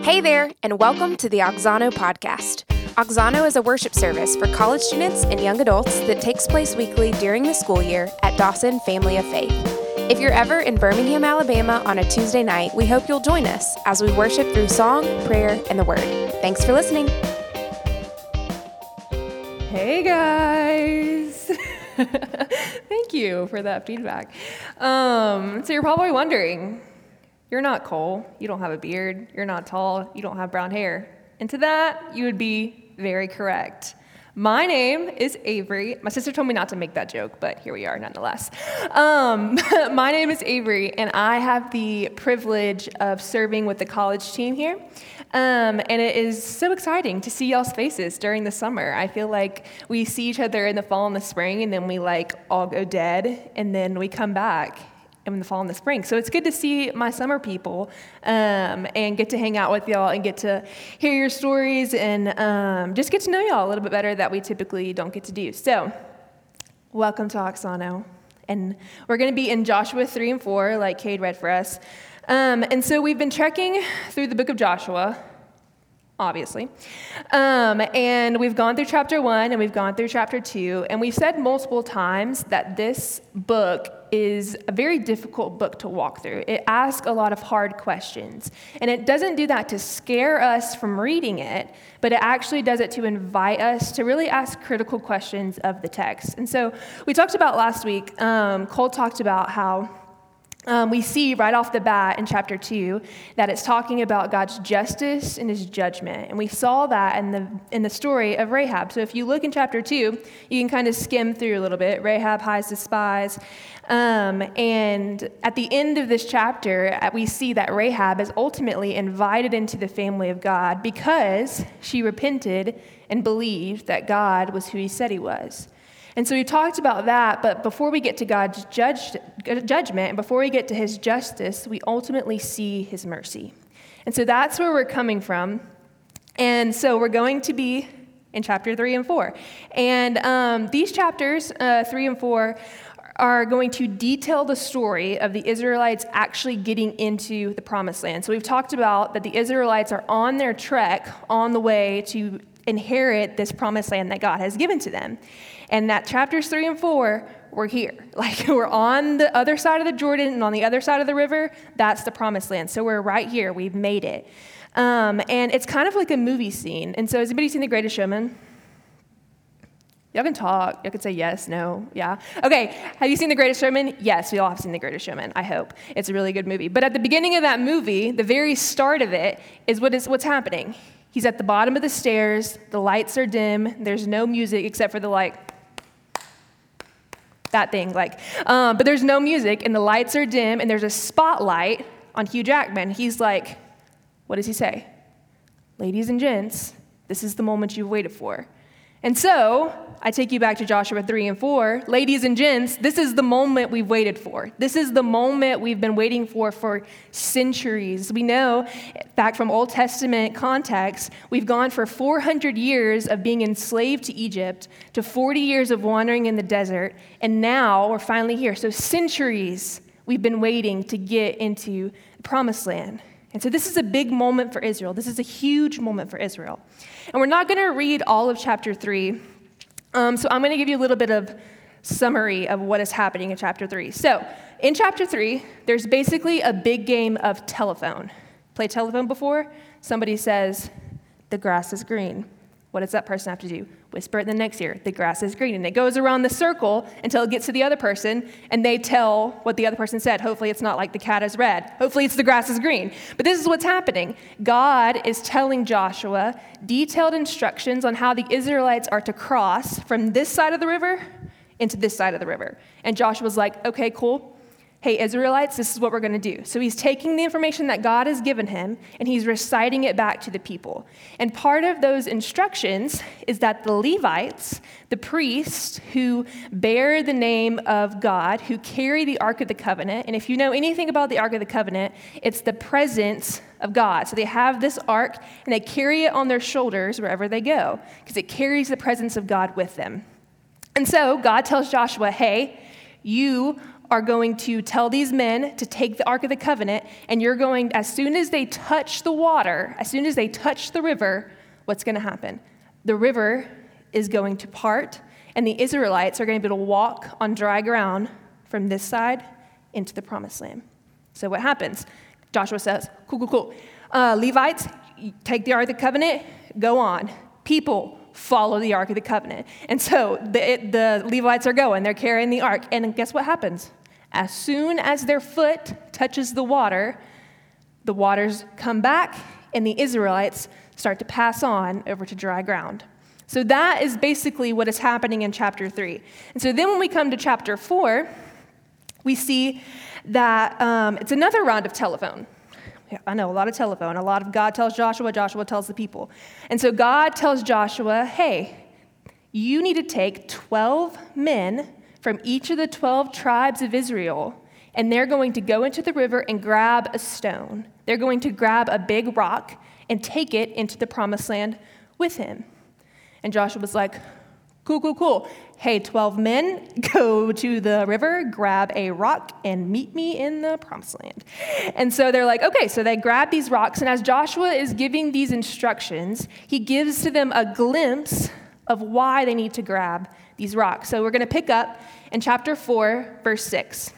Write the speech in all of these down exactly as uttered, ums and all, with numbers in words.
Hey there, and welcome to the Auxano podcast. Auxano is a worship service for college students and young adults that takes place weekly during the school year at Dawson Family of Faith. If you're ever in Birmingham, Alabama on a Tuesday night, we hope you'll join us as we worship through song, prayer, and the Word. Thanks for listening. Hey guys! Thank you for that feedback. Um, so you're probably wondering, you're not Cole, you don't have a beard, you're not tall, you don't have brown hair. And to that, you would be very correct. My name is Avery. My sister told me not to make that joke, but here we are nonetheless. Um, my name is Avery, and I have the privilege of serving with the college team here. Um, and it is so exciting to see y'all's faces during the summer. I feel like we see each other in the fall and the spring, and then we like all go dead, and then we come back in the fall and the spring. So it's good to see my summer people um, and get to hang out with y'all and get to hear your stories and um, just get to know y'all a little bit better that we typically don't get to do. So welcome to Auxano. And we're going to be in Joshua three and four, like Cade read for us. Um, and so we've been trekking through the book of Joshua, obviously. Um, and we've gone through chapter one and we've gone through chapter two. And we've said multiple times that this book is a very difficult book to walk through. It asks a lot of hard questions. And it doesn't do that to scare us from reading it, but it actually does it to invite us to really ask critical questions of the text. And so we talked about last week, um, Cole talked about how Um, we see right off the bat in chapter two that it's talking about God's justice and his judgment. And we saw that in the in the story of Rahab. So if you look in chapter two, you can kind of skim through a little bit. Rahab hides the spies. Um, and at the end of this chapter, we see that Rahab is ultimately invited into the family of God because she repented and believed that God was who he said he was. And so we talked about that, but before we get to God's judge, judgment, and before we get to his justice, we ultimately see his mercy. And so that's where we're coming from. And so we're going to be in chapter three and four. And um, these chapters, uh, three and four, are going to detail the story of the Israelites actually getting into the promised land. So we've talked about that the Israelites are on their trek on the way to inherit this promised land that God has given to them. And that chapters three and four, we're here. Like we're on the other side of the Jordan and on the other side of the river, that's the promised land. So we're right here, we've made it. Um, and it's kind of like a movie scene. And so has anybody seen The Greatest Showman? Y'all can talk, y'all can say yes, no, yeah. Okay, have you seen The Greatest Showman? Yes, we all have seen The Greatest Showman, I hope. It's a really good movie. But at the beginning of that movie, the very start of it is what is what's happening. He's at the bottom of the stairs, the lights are dim, there's no music except for the like, that thing, like, um, but there's no music and the lights are dim and there's a spotlight on Hugh Jackman. He's like, what does he say? Ladies and gents, this is the moment you've waited for. And so I take you back to Joshua three and four. Ladies and gents, this is the moment we've waited for. This is the moment we've been waiting for for centuries. We know, back from Old Testament context, we've gone for four hundred years of being enslaved to Egypt to forty years of wandering in the desert, and now we're finally here. So centuries we've been waiting to get into the promised land. And so this is a big moment for Israel. This is a huge moment for Israel. And we're not going to read all of chapter three. Um, so I'm going to give you a little bit of summary of what is happening in chapter three. So in chapter three, there's basically a big game of telephone. Play telephone before? Somebody says, the grass is green. What does that person have to do? Whisper it in the next ear, the grass is green. And it goes around the circle until it gets to the other person, and they tell what the other person said. Hopefully it's not like the cat is red. Hopefully it's the grass is green. But this is what's happening. God is telling Joshua detailed instructions on how the Israelites are to cross from this side of the river into this side of the river. And Joshua's like, okay, cool. Hey, Israelites, this is what we're going to do. So he's taking the information that God has given him, and he's reciting it back to the people. And part of those instructions is that the Levites, the priests who bear the name of God, who carry the Ark of the Covenant, and if you know anything about the Ark of the Covenant, it's the presence of God. So they have this ark, and they carry it on their shoulders wherever they go, because it carries the presence of God with them. And so God tells Joshua, hey, you are going to tell these men to take the Ark of the Covenant, and you're going, as soon as they touch the water, as soon as they touch the river, what's going to happen? The river is going to part, and the Israelites are going to be able to walk on dry ground from this side into the promised land. So what happens? Joshua says, cool, cool, cool. Uh, Levites, take the Ark of the Covenant, go on. People, follow the Ark of the Covenant. And so the, it, the Levites are going, they're carrying the Ark, and guess what happens? As soon as their foot touches the water, the waters come back, and the Israelites start to pass on over to dry ground. So that is basically what is happening in chapter three. And so then when we come to chapter four, we see that um, it's another round of telephone. Yeah, I know, a lot of telephone. A lot of God tells Joshua, Joshua tells the people. And so God tells Joshua, hey, you need to take twelve men from each of the twelve tribes of Israel, and they're going to go into the river and grab a stone. They're going to grab a big rock and take it into the promised land with him. And Joshua was like, cool, cool, cool. Hey, twelve men, go to the river, grab a rock, and meet me in the promised land. And so they're like, okay, so they grab these rocks, and as Joshua is giving these instructions, he gives to them a glimpse of why they need to grab these rocks. So we're going to pick up in chapter four, verse six.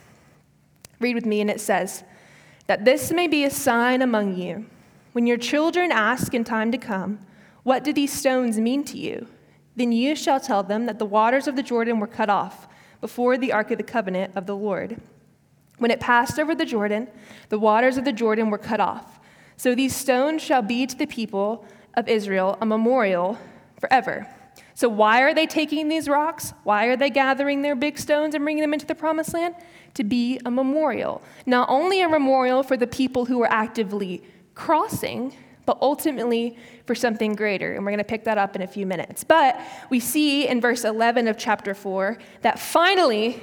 Read with me, and it says, that this may be a sign among you. When your children ask in time to come, what do these stones mean to you? Then you shall tell them that the waters of the Jordan were cut off before the Ark of the Covenant of the Lord. When it passed over the Jordan, the waters of the Jordan were cut off. So these stones shall be to the people of Israel a memorial forever. So why are they taking these rocks? Why are they gathering their big stones and bringing them into the promised land? To be a memorial. Not only a memorial for the people who are actively crossing, but ultimately for something greater. And we're going to pick that up in a few minutes. But we see in verse eleven of chapter four that finally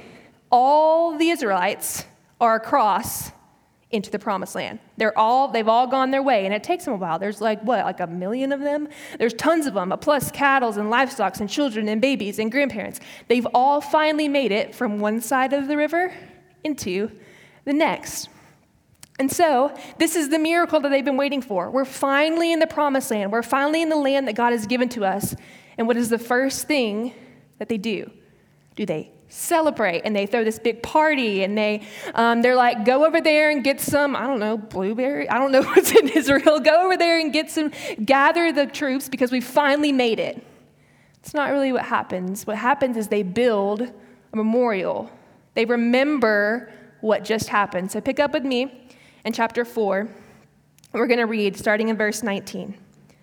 all the Israelites are across into the promised land. They're all, they've all gone their way, and it takes them a while. There's like, what, like a million of them? There's tons of them, plus cattle and livestock and children and babies and grandparents. They've all finally made it from one side of the river into the next. And so this is the miracle that they've been waiting for. We're finally in the promised land. We're finally in the land that God has given to us. And what is the first thing that they do? Do they celebrate? And they throw this big party, and they, um, they're like, go over there and get some, I don't know, blueberry. I don't know what's in Israel. Go over there and get some, gather the troops because we finally made it. It's not really what happens. What happens is they build a memorial. They remember what just happened. So pick up with me in chapter four. We're going to read starting in verse nineteen.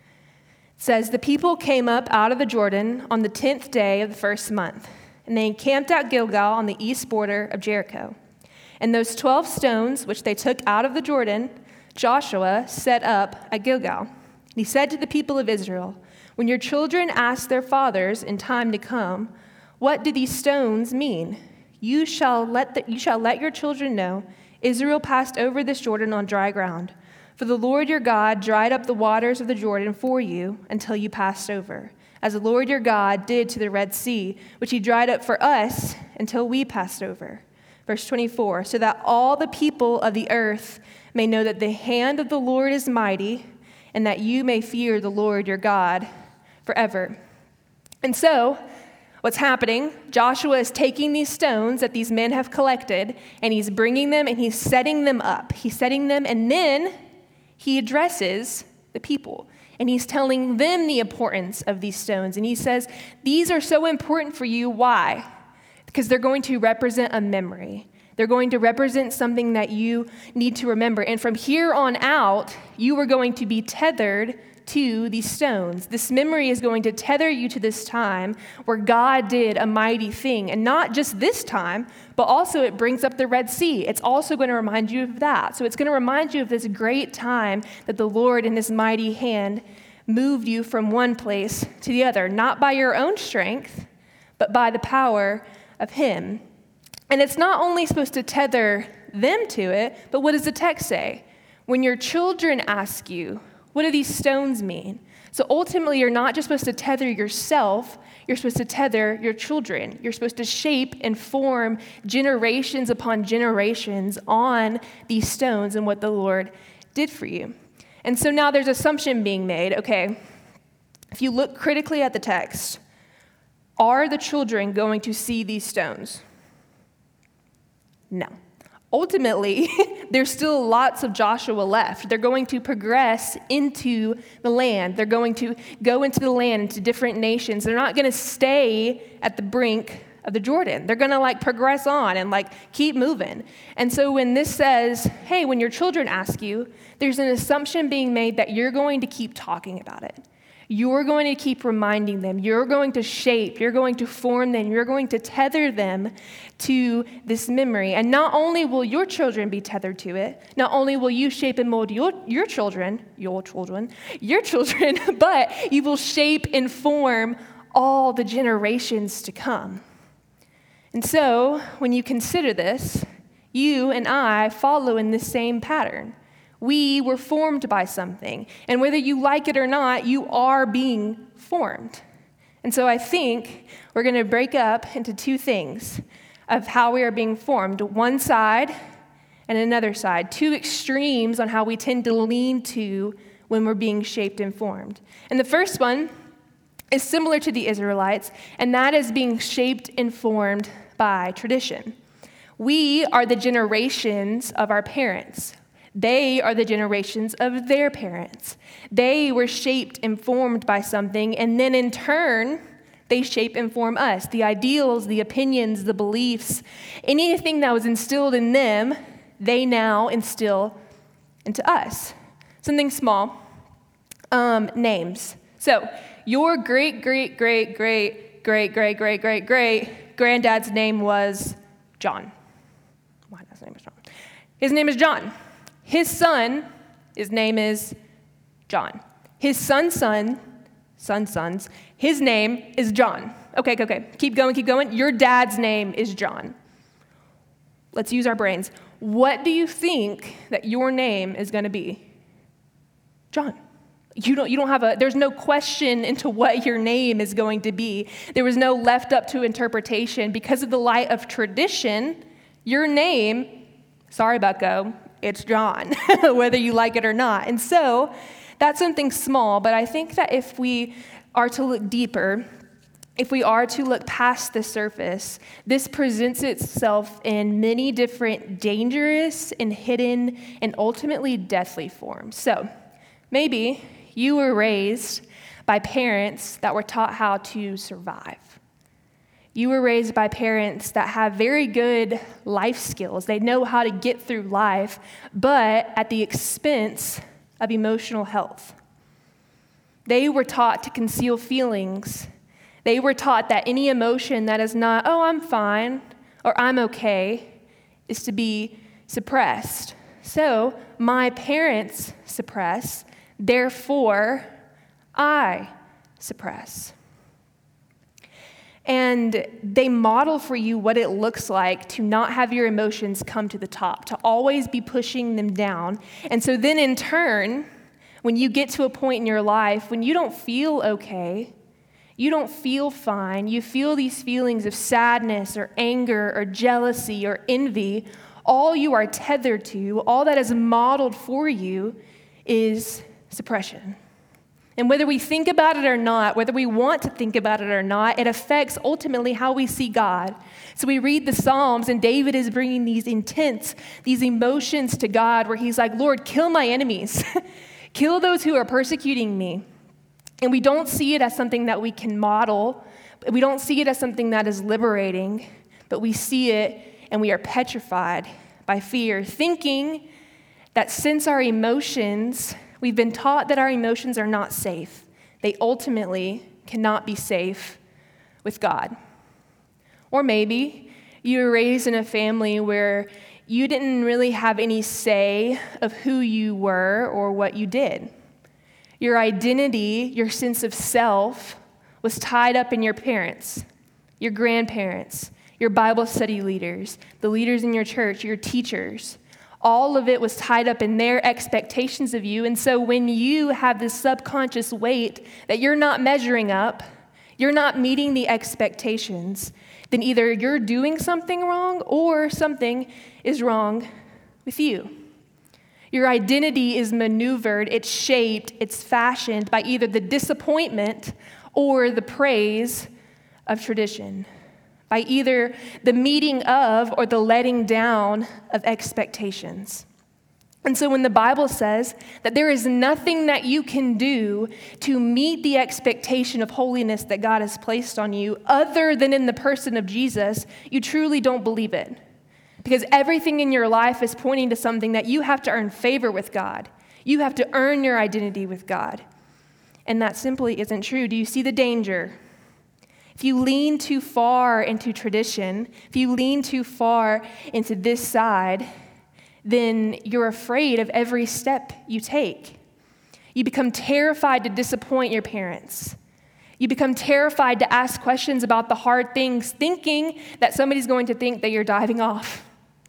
It says, the people came up out of the Jordan on the tenth day of the first month, and they encamped at Gilgal on the east border of Jericho. And those twelve stones which they took out of the Jordan, Joshua set up at Gilgal. And he said to the people of Israel, when your children ask their fathers in time to come, what do these stones mean? You shall let the, you shall let your children know Israel passed over this Jordan on dry ground. For the Lord your God dried up the waters of the Jordan for you until you passed over, as the Lord your God did to the Red Sea, which he dried up for us until we passed over. Verse twenty-four, so that all the people of the earth may know that the hand of the Lord is mighty, and that you may fear the Lord your God forever. And so, what's happening, Joshua is taking these stones that these men have collected, and he's bringing them and he's setting them up. He's setting them, and then he addresses the people, and he's telling them the importance of these stones. And he says, these are so important for you. Why? Because they're going to represent a memory. They're going to represent something that you need to remember. And from here on out, you are going to be tethered to these stones. This memory is going to tether you to this time where God did a mighty thing. And not just this time, but also it brings up the Red Sea. It's also going to remind you of that. So it's going to remind you of this great time that the Lord in his mighty hand moved you from one place to the other, not by your own strength, but by the power of him. And it's not only supposed to tether them to it, but what does the text say? When your children ask you, What do these stones mean? So ultimately, you're not just supposed to tether yourself, you're supposed to tether your children. You're supposed to shape and form generations upon generations on these stones and what the Lord did for you. And so now there's assumption being made. Okay, if you look critically at the text, are the children going to see these stones? No. Ultimately, there's still lots of Joshua left. They're going to progress into the land. They're going to go into the land, into different nations. They're not going to stay at the brink of the Jordan. They're going to like progress on and like keep moving. And so when this says, hey, when your children ask you, there's an assumption being made that you're going to keep talking about it. You're going to keep reminding them. You're going to shape. You're going to form them. You're going to tether them to this memory. And not only will your children be tethered to it, not only will you shape and mold your, your children, your children, your children, but you will shape and form all the generations to come. And so, when you consider this, you and I follow in the same pattern. We were formed by something, and whether you like it or not, you are being formed. And so I think we're going to break up into two things of how we are being formed, one side and another side, two extremes on how we tend to lean to when we're being shaped and formed. And the first one is similar to the Israelites, and that is being shaped and formed by tradition. We are the generations of our parents. They are the generations of their parents. They were shaped and formed by something, and then in turn, they shape and form us. The ideals, the opinions, the beliefs, anything that was instilled in them, they now instill into us. Something small, um, names. So your great, great, great, great, great, great, great, great, great granddad's name was John. Why his name is John? His name is John. His son, his name is John. His son's son, son's sons, his name is John. Okay, okay, okay. Keep going, keep going. Your dad's name is John. Let's use our brains. What do you think that your name is going to be? John. You don't, you don't have a, there's no question into what your name is going to be. There was no left up to interpretation. Because of the light of tradition, your name, sorry, Bucko, it's John, whether you like it or not. And so that's something small, but I think that if we are to look deeper, if we are to look past the surface, this presents itself in many different dangerous and hidden and ultimately deathly forms. So maybe you were raised by parents that were taught how to survive. You were raised by parents that have very good life skills. They know how to get through life, but at the expense of emotional health. They were taught to conceal feelings. They were taught that any emotion that is not, oh, I'm fine, or I'm okay, is to be suppressed. So my parents suppress, therefore I suppress. And they model for you what it looks like to not have your emotions come to the top, to always be pushing them down. And so then in turn, when you get to a point in your life when you don't feel okay, you don't feel fine, you feel these feelings of sadness or anger or jealousy or envy, all you are tethered to, all that is modeled for you is suppression. And whether we think about it or not, whether we want to think about it or not, it affects ultimately how we see God. So we read the Psalms, and David is bringing these intense, these emotions to God where he's like, Lord, kill my enemies. Kill those who are persecuting me. And we don't see it as something that we can model. We don't see it as something that is liberating, but we see it and we are petrified by fear, thinking that since our emotions, we've been taught that our emotions are not safe. They ultimately cannot be safe with God. Or maybe you were raised in a family where you didn't really have any say of who you were or what you did. Your identity, your sense of self, was tied up in your parents, your grandparents, your Bible study leaders, the leaders in your church, your teachers. All of it was tied up in their expectations of you. And so when you have this subconscious weight that you're not measuring up, you're not meeting the expectations, then either you're doing something wrong or something is wrong with you. Your identity is maneuvered, it's shaped, it's fashioned by either the disappointment or the praise of tradition, by either the meeting of or the letting down of expectations. And so when the Bible says that there is nothing that you can do to meet the expectation of holiness that God has placed on you other than in the person of Jesus, you truly don't believe it. Because everything in your life is pointing to something that you have to earn favor with God. You have to earn your identity with God. And that simply isn't true. Do you see the danger? If you lean too far into tradition, if you lean too far into this side, then you're afraid of every step you take. You become terrified to disappoint your parents. You become terrified to ask questions about the hard things, thinking that somebody's going to think that you're diving off.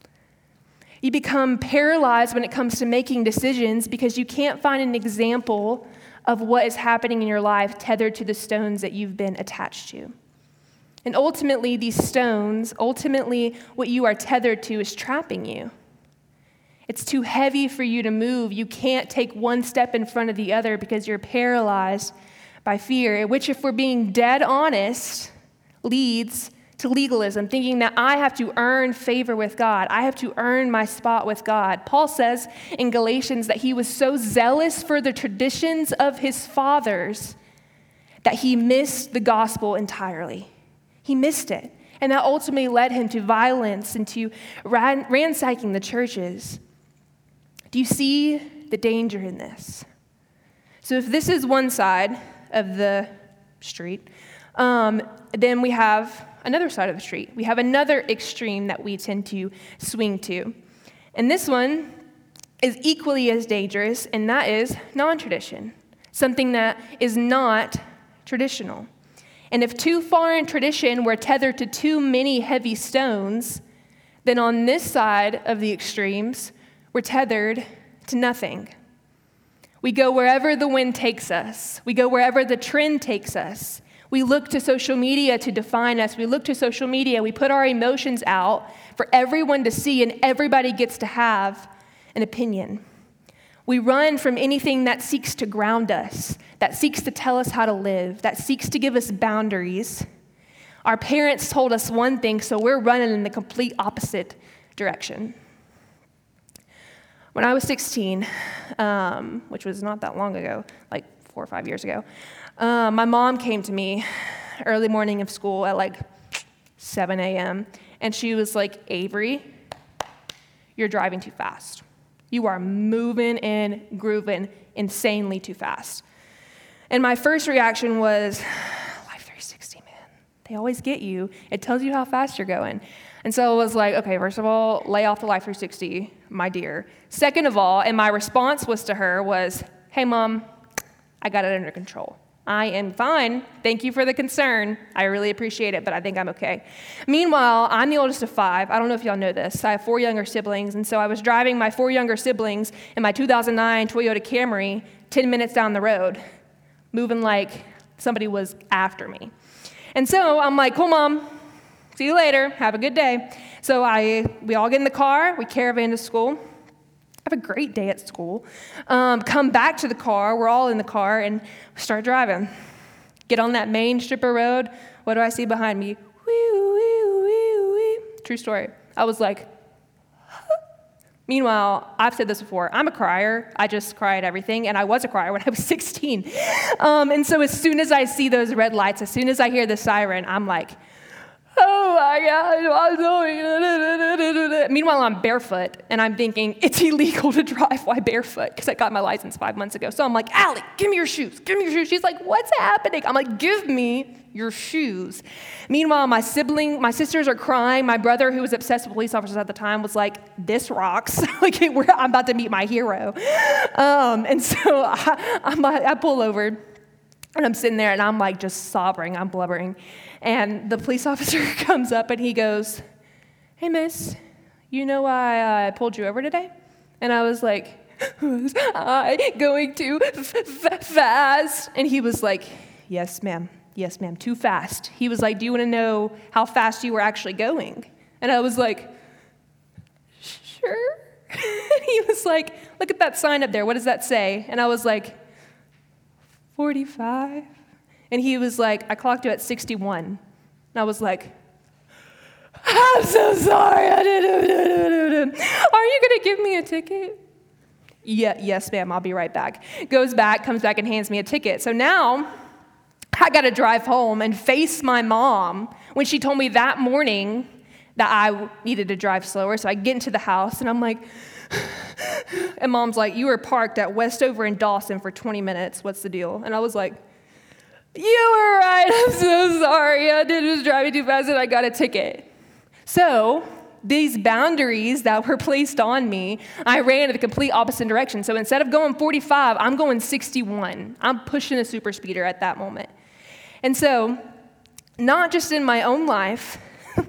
You become paralyzed when it comes to making decisions because you can't find an example of what is happening in your life tethered to the stones that you've been attached to. And ultimately, these stones, ultimately what you are tethered to is trapping you. It's too heavy for you to move. You can't take one step in front of the other because you're paralyzed by fear, which, if we're being dead honest, leads to legalism, thinking that I have to earn favor with God. I have to earn my spot with God. Paul says in Galatians that he was so zealous for the traditions of his fathers that he missed the gospel entirely. He missed it. And that ultimately led him to violence and to ran- ransacking the churches. Do you see the danger in this? So if this is one side of the street, um, then we have another side of the street. We have another extreme that we tend to swing to. And this one is equally as dangerous, and that is non-tradition, something that is not traditional. And if too far in tradition we're tethered to too many heavy stones, then on this side of the extremes, we're tethered to nothing. We go wherever the wind takes us. We go wherever the trend takes us. We look to social media to define us. We look to social media. We put our emotions out for everyone to see, and everybody gets to have an opinion. We run from anything that seeks to ground us, that seeks to tell us how to live, that seeks to give us boundaries. Our parents told us one thing, so we're running in the complete opposite direction. When I was sixteen, um, which was not that long ago, like four or five years ago, um, my mom came to me early morning of school at like seven a.m., and she was like, Avery, you're driving too fast. You are moving and grooving insanely too fast. And my first reaction was, Life three sixty, man. They always get you. It tells you how fast you're going. And so I was like, okay, first of all, lay off the Life three sixty, my dear. Second of all, and my response was to her was, hey, Mom, I got it under control. I am fine. Thank you for the concern. I really appreciate it, but I think I'm okay. Meanwhile, I'm the oldest of five. I don't know if y'all know this. I have four younger siblings, and so I was driving my four younger siblings in my two thousand nine Toyota Camry ten minutes down the road, moving like somebody was after me. And so I'm like, cool, Mom. See you later. Have a good day. So I, we all get in the car. We caravan to school. Have a great day at school. Um, come back to the car. We're all in the car, and we start driving. Get on that main strip of road. What do I see behind me? Wee, wee, wee, wee. True story. I was like, huh. Meanwhile, I've said this before. I'm a crier. I just cry at everything, and I was a crier when I was sixteen. Um, and so as soon as I see those red lights, as soon as I hear the siren, I'm like, oh my God, I'm going. Meanwhile, I'm barefoot, and I'm thinking, it's illegal to drive while barefoot, because I got my license five months ago. So I'm like, Allie, give me your shoes. Give me your shoes. She's like, what's happening? I'm like, give me your shoes. Meanwhile, my sibling, my sisters are crying. My brother, who was obsessed with police officers at the time, was like, this rocks. Like, we're, I'm about to meet my hero. Um, and so I, I'm, I pull over, and I'm sitting there, and I'm like just sobbing. I'm blubbering. And the police officer comes up, and he goes, hey, miss, you know why I pulled you over today? And I was like, was I going too f- f- fast? And he was like, yes, ma'am. Yes, ma'am, too fast. He was like, do you want to know how fast you were actually going? And I was like, sure. He was like, look at that sign up there. What does that say? And I was like, forty-five. And he was like, I clocked you at sixty-one. And I was like, I'm so sorry. Are you going to give me a ticket? Yeah, yes, ma'am, I'll be right back. Goes back, comes back, and hands me a ticket. So now I got to drive home and face my mom when she told me that morning that I needed to drive slower. So I get into the house, and I'm like, and Mom's like, you were parked at Westover in Dawson for twenty minutes. What's the deal? And I was like, you were right. I'm so sorry. I did was driving too fast, and I got a ticket. So these boundaries that were placed on me, I ran in the complete opposite direction. So instead of going forty-five, I'm going sixty-one. I'm pushing a super speeder at that moment. And so, not just in my own life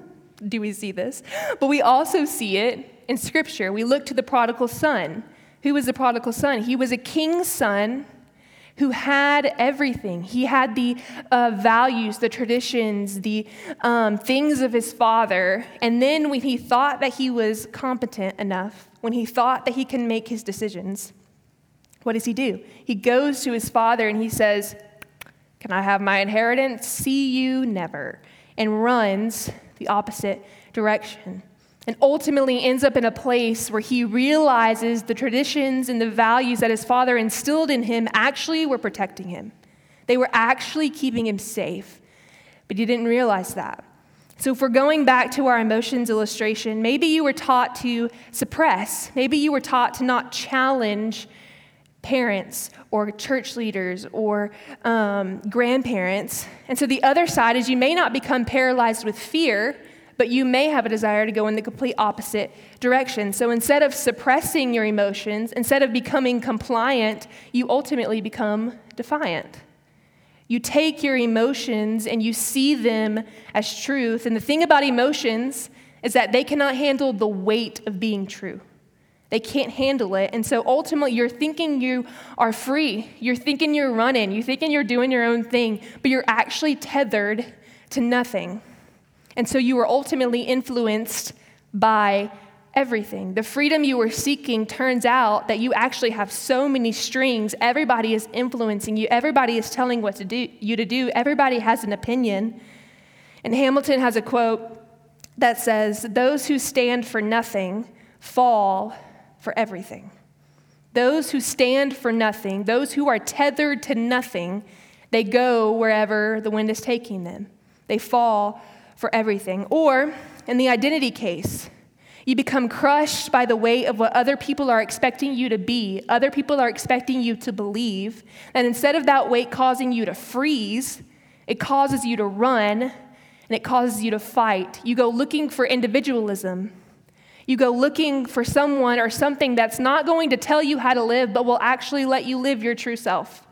do we see this, but we also see it in Scripture. We look to the prodigal son. Who was the prodigal son? He was a king's son who had everything. He had the uh, values, the traditions, the um, things of his father. And then when he thought that he was competent enough, when he thought that he can make his decisions, what does he do? He goes to his father and he says, can I have my inheritance? See you never. And runs the opposite direction. And ultimately ends up in a place where he realizes the traditions and the values that his father instilled in him actually were protecting him. They were actually keeping him safe. But he didn't realize that. So if we're going back to our emotions illustration, maybe you were taught to suppress. Maybe you were taught to not challenge parents or church leaders or um, grandparents. And so the other side is you may not become paralyzed with fear, but you may have a desire to go in the complete opposite direction. So instead of suppressing your emotions, instead of becoming compliant, you ultimately become defiant. You take your emotions and you see them as truth. And the thing about emotions is that they cannot handle the weight of being true. They can't handle it. And so ultimately, you're thinking you are free. You're thinking you're running. You're thinking you're doing your own thing, but you're actually tethered to nothing. And so you were ultimately influenced by everything. The freedom you were seeking turns out that you actually have so many strings. Everybody is influencing you. Everybody is telling what to do, you to do. Everybody has an opinion. And Hamilton has a quote that says, those who stand for nothing fall for everything. Those who stand for nothing, those who are tethered to nothing, they go wherever the wind is taking them. They fall for everything. Or, in the identity case, you become crushed by the weight of what other people are expecting you to be. Other people are expecting you to believe. And instead of that weight causing you to freeze, it causes you to run, and it causes you to fight. You go looking for individualism. You go looking for someone or something that's not going to tell you how to live, but will actually let you live your true self.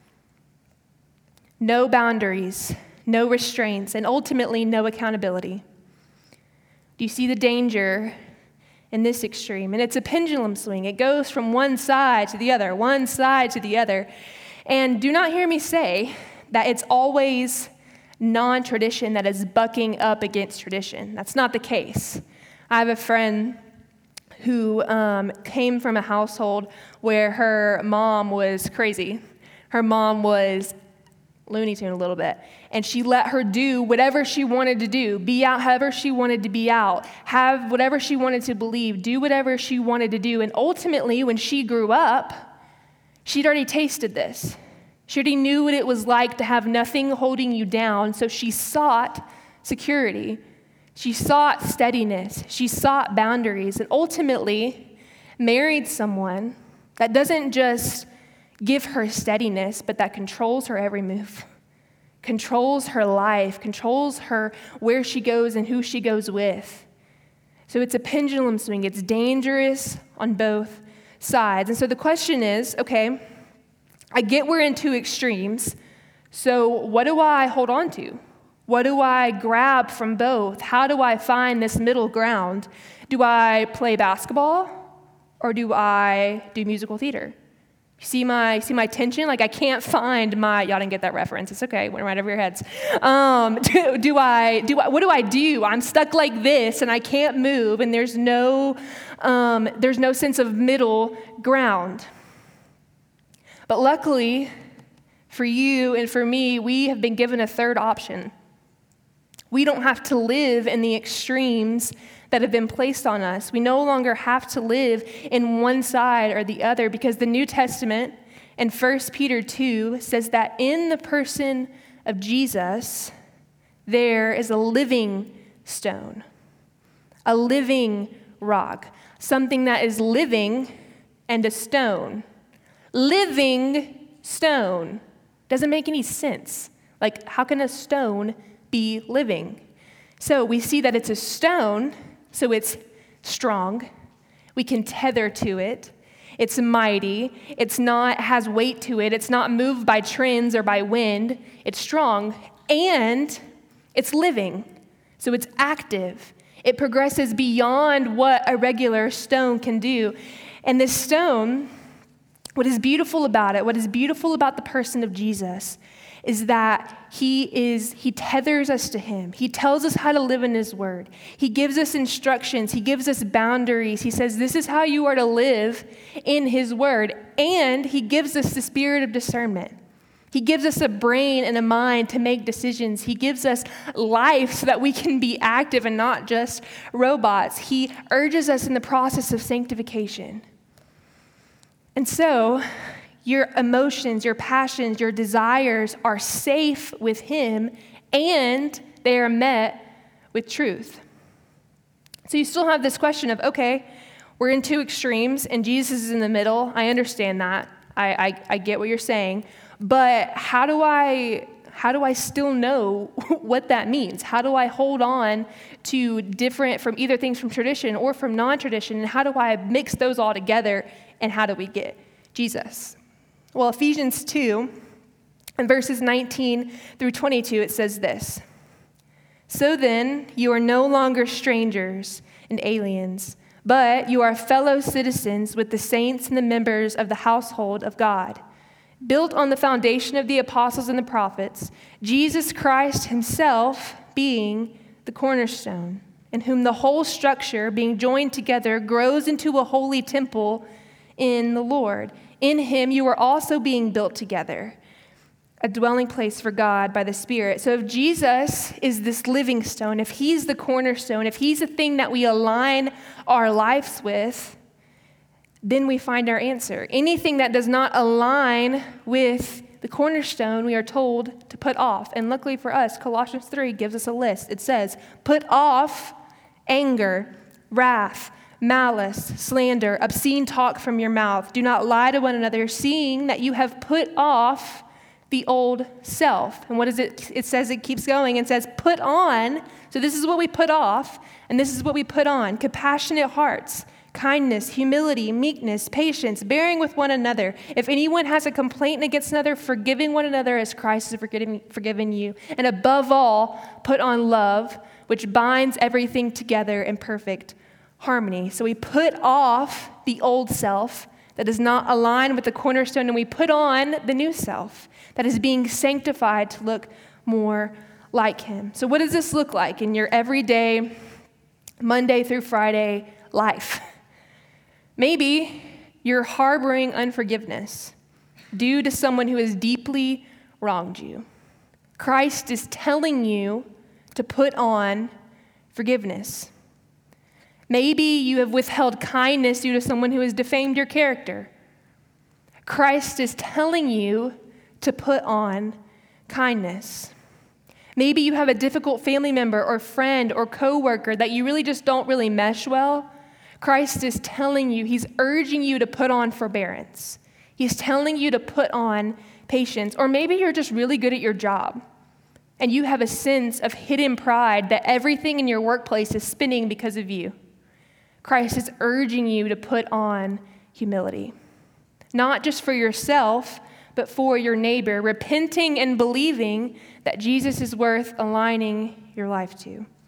No boundaries, no restraints, and ultimately no accountability. Do you see the danger in this extreme? And it's a pendulum swing. It goes from one side to the other, one side to the other. And do not hear me say that it's always non-tradition that is bucking up against tradition. That's not the case. I have a friend who um, came from a household where her mom was crazy. Her mom was Looney Tune a little bit. And she let her do whatever she wanted to do, be out however she wanted to be out, have whatever she wanted to believe, do whatever she wanted to do. And ultimately, when she grew up, she'd already tasted this. She already knew what it was like to have nothing holding you down, so she sought security. She sought steadiness. She sought boundaries, and ultimately married someone that doesn't just give her steadiness, but that controls her every move, controls her life, controls her where she goes and who she goes with. So it's a pendulum swing. It's dangerous on both sides. And so the question is, okay, I get we're in two extremes, so what do I hold on to? What do I grab from both? How do I find this middle ground? Do I play basketball or do I do musical theater? See my see my tension? Like I can't find my, y'all didn't get that reference. It's okay, went right over your heads. Um, do, do I, do I, what do I do? I'm stuck like this and I can't move and there's no, um, there's no sense of middle ground. But luckily for you and for me, we have been given a third option. We don't have to live in the extremes that have been placed on us. We no longer have to live in one side or the other because the New Testament in First Peter two says that in the person of Jesus, there is a living stone, a living rock, something that is living and a stone. Living stone. Doesn't make any sense. Like, how can a stone be living? So we see that it's a stone, so it's strong. We can tether to it. It's mighty. It's not, has weight to it. It's not moved by trends or by wind. It's strong, and it's living. So it's active. It progresses beyond what a regular stone can do. And this stone, what is beautiful about it, what is beautiful about the person of Jesus is that he is, he tethers us to him. He tells us how to live in his word. He gives us instructions. He gives us boundaries. He says, this is how you are to live in his word. And he gives us the spirit of discernment. He gives us a brain and a mind to make decisions. He gives us life so that we can be active and not just robots. He urges us in the process of sanctification. And so, your emotions, your passions, your desires are safe with him, and they are met with truth. So you still have this question of, okay, we're in two extremes, and Jesus is in the middle. I understand that. I, I, I get what you're saying. But how do I how do I still know what that means? How do I hold on to different, from either things from tradition or from non-tradition, and how do I mix those all together, and how do we get Jesus? Well, Ephesians two, in verses nineteen through twenty-two, it says this. So then, you are no longer strangers and aliens, but you are fellow citizens with the saints and the members of the household of God, built on the foundation of the apostles and the prophets, Jesus Christ himself being the cornerstone, in whom the whole structure, being joined together, grows into a holy temple in the Lord. In him you are also being built together, a dwelling place for God by the Spirit. So if Jesus is this living stone, if he's the cornerstone, if he's the thing that we align our lives with, then we find our answer. Anything that does not align with the cornerstone, we are told to put off. And luckily for us, Colossians three gives us a list. It says, put off anger, wrath, malice, slander, obscene talk from your mouth. Do not lie to one another, seeing that you have put off the old self. And what is it? It says, it keeps going and says, put on. So this is what we put off, and this is what we put on. Compassionate hearts, kindness, humility, meekness, patience, bearing with one another. If anyone has a complaint against another, forgiving one another as Christ has forgiven, forgiven you. And above all, put on love, which binds everything together in perfect harmony. So we put off the old self that does not align with the cornerstone, and we put on the new self that is being sanctified to look more like him. So what does this look like in your everyday, Monday through Friday life? Maybe you're harboring unforgiveness due to someone who has deeply wronged you. Christ is telling you to put on forgiveness. Maybe you have withheld kindness due to someone who has defamed your character. Christ is telling you to put on kindness. Maybe you have a difficult family member or friend or coworker that you really just don't really mesh well. Christ is telling you, he's urging you to put on forbearance. He's telling you to put on patience. Or maybe you're just really good at your job and you have a sense of hidden pride that everything in your workplace is spinning because of you. Christ is urging you to put on humility, not just for yourself, but for your neighbor, repenting and believing that Jesus is worth aligning your life to.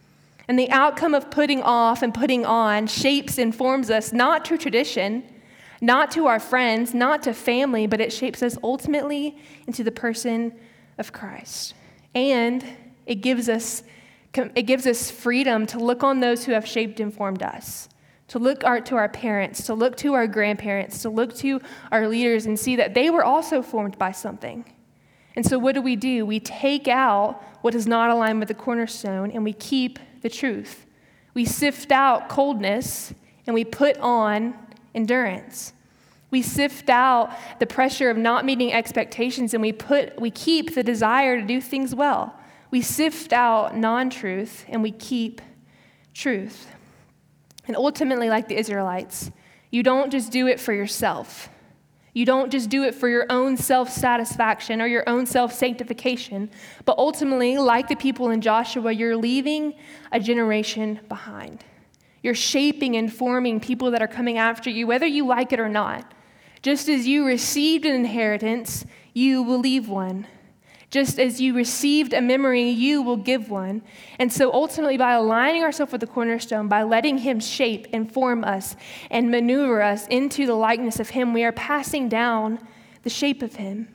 And the outcome of putting off and putting on shapes and forms us not to tradition, not to our friends, not to family, but it shapes us ultimately into the person of Christ. And it gives us it gives us freedom to look on those who have shaped and formed us, to look our, to our parents, to look to our grandparents, to look to our leaders and see that they were also formed by something. And so what do we do? We take out what is not aligned with the cornerstone and we keep the truth. We sift out coldness and we put on endurance. We sift out the pressure of not meeting expectations and we put we keep the desire to do things well. We sift out non-truth and we keep truth. And ultimately, like the Israelites, you don't just do it for yourself. You don't just do it for your own self-satisfaction or your own self-sanctification, but ultimately, like the people in Joshua, you're leaving a generation behind. You're shaping and forming people that are coming after you, whether you like it or not. Just as you received an inheritance, you will leave one. Just as you received a memory, you will give one. And so ultimately, by aligning ourselves with the cornerstone, by letting him shape and form us and maneuver us into the likeness of him, we are passing down the shape of him.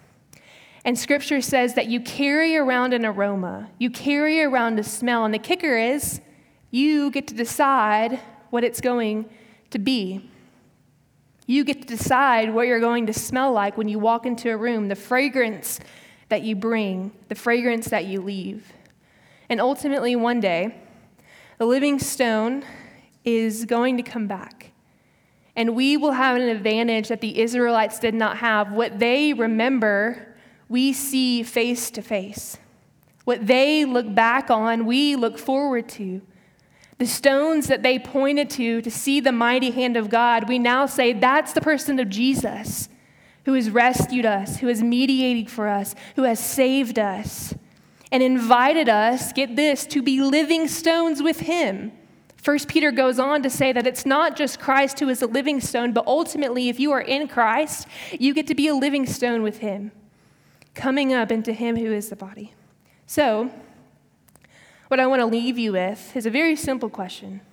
And scripture says that you carry around an aroma. You carry around a smell. And the kicker is, you get to decide what it's going to be. You get to decide what you're going to smell like when you walk into a room, the fragrance that you bring, the fragrance that you leave. And ultimately, one day, the living stone is going to come back. And we will have an advantage that the Israelites did not have. What they remember, we see face to face. What they look back on, we look forward to. The stones that they pointed to to see the mighty hand of God, we now say that's the person of Jesus, who has rescued us, who is mediating for us, who has saved us, and invited us, get this, to be living stones with him. First Peter goes on to say that it's not just Christ who is a living stone, but ultimately, if you are in Christ, you get to be a living stone with him, coming up into him who is the body. So, what I want to leave you with is a very simple question.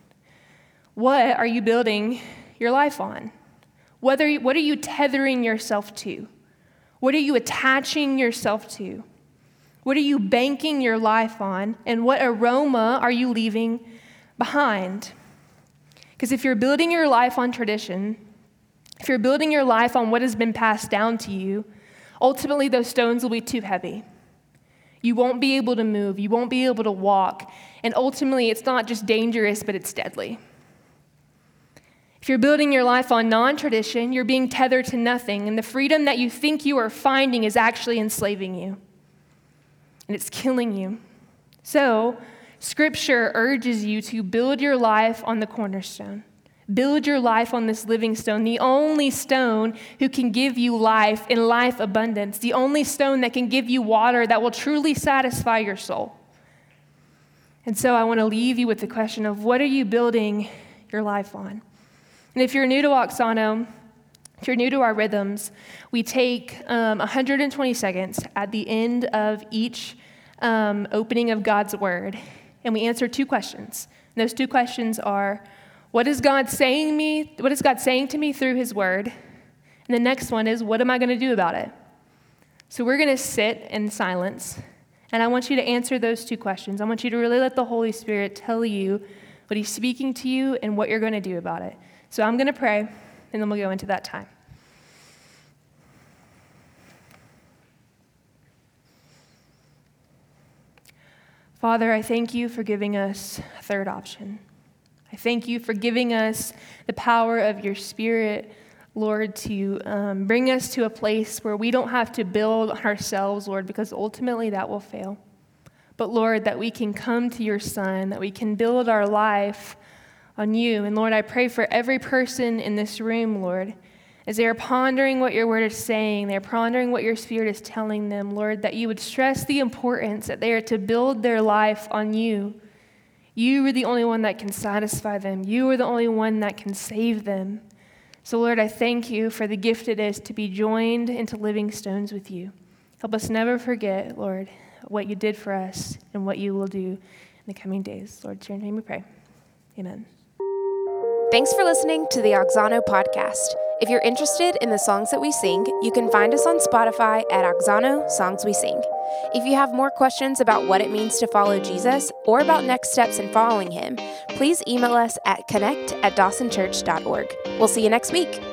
What are you building your life on? Whether, what are you tethering yourself to? What are you attaching yourself to? What are you banking your life on? And what aroma are you leaving behind? Because if you're building your life on tradition, if you're building your life on what has been passed down to you, ultimately those stones will be too heavy. You won't be able to move. You won't be able to walk. And ultimately, it's not just dangerous, but it's deadly. If you're building your life on non-tradition, you're being tethered to nothing, and the freedom that you think you are finding is actually enslaving you, and it's killing you. So, Scripture urges you to build your life on the cornerstone. Build your life on this living stone, the only stone who can give you life and life abundance, the only stone that can give you water that will truly satisfy your soul. And so I want to leave you with the question of, what are you building your life on? And if you're new to Oxano, if you're new to our rhythms, we take um, one hundred twenty seconds at the end of each um, opening of God's Word, and we answer two questions. And those two questions are, what is God saying me? What is God saying to me through His Word? And the next one is, what am I going to do about it? So we're going to sit in silence, and I want you to answer those two questions. I want you to really let the Holy Spirit tell you what He's speaking to you and what you're going to do about it. So I'm going to pray, and then we'll go into that time. Father, I thank you for giving us a third option. I thank you for giving us the power of your Spirit, Lord, to um, bring us to a place where we don't have to build ourselves, Lord, because ultimately that will fail. But Lord, that we can come to your Son, that we can build our life on you. And Lord, I pray for every person in this room, Lord, as they are pondering what your word is saying, they're pondering what your Spirit is telling them, Lord, that you would stress the importance that they are to build their life on you. You are the only one that can satisfy them. You are the only one that can save them. So Lord, I thank you for the gift it is to be joined into living stones with you. Help us never forget, Lord, what you did for us and what you will do. In the coming days. Lord, it's your name we pray. Amen. Thanks for listening to the Auxano podcast. If you're interested in the songs that we sing, you can find us on Spotify at Auxano Songs We Sing. If you have more questions about what it means to follow Jesus or about next steps in following him, please email us at connect at dawson church dot org. We'll see you next week.